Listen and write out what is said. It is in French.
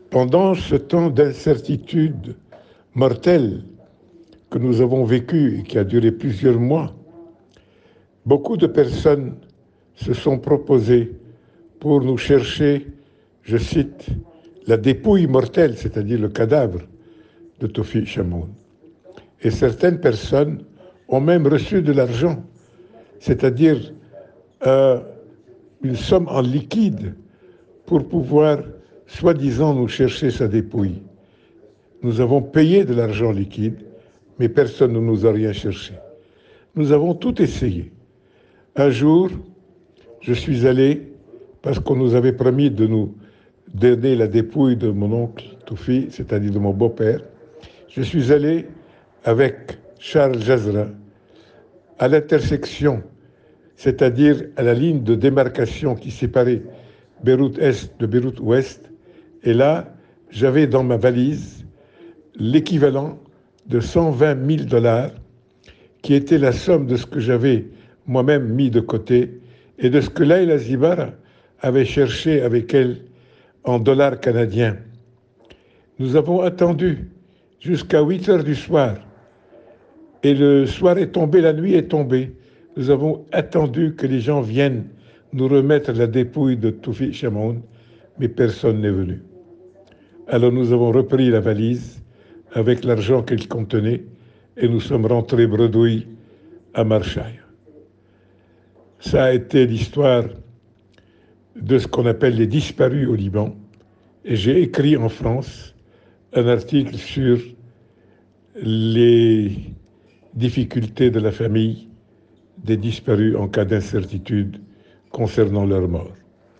Pendant ce temps d'incertitude mortelle que nous avons vécu et qui a duré plusieurs mois, beaucoup de personnes se sont proposées pour nous chercher, je cite, la dépouille mortelle, c'est-à-dire le cadavre de Tawfiq Chamoun. Et certaines personnes ont même reçu de l'argent, c'est-à-dire euh, une somme en liquide pour pouvoir, soi-disant, nous chercher sa dépouille. Nous avons payé de l'argent liquide, mais personne ne nous a rien cherché. Nous avons tout essayé. Un jour, je suis allé, parce qu'on nous avait promis de nous donner la dépouille de mon oncle Toufi, c'est-à-dire de mon beau-père, je suis allé avec Charles Jazra à l'intersection, c'est-à-dire à la ligne de démarcation qui séparait Beyrouth Est de Beyrouth Ouest. Et là, j'avais dans ma valise l'équivalent de 120 000 dollars, qui était la somme de ce que j'avais moi-même mis de côté et de ce que Laila Zibara avait cherché avec elle en dollars canadiens. Nous avons attendu jusqu'à 8 heures du soir. Et le soir est tombé, la nuit est tombée. Nous avons attendu que les gens viennent nous remettre la dépouille de Toufi Chamoun, mais personne n'est venu. Alors nous avons repris la valise avec l'argent qu'elle contenait et nous sommes rentrés bredouilles à Marseille. Ça a été l'histoire de ce qu'on appelle les disparus au Liban. Et j'ai écrit en France un article sur les difficultés de la famille des disparus en cas d'incertitude concernant leur mort.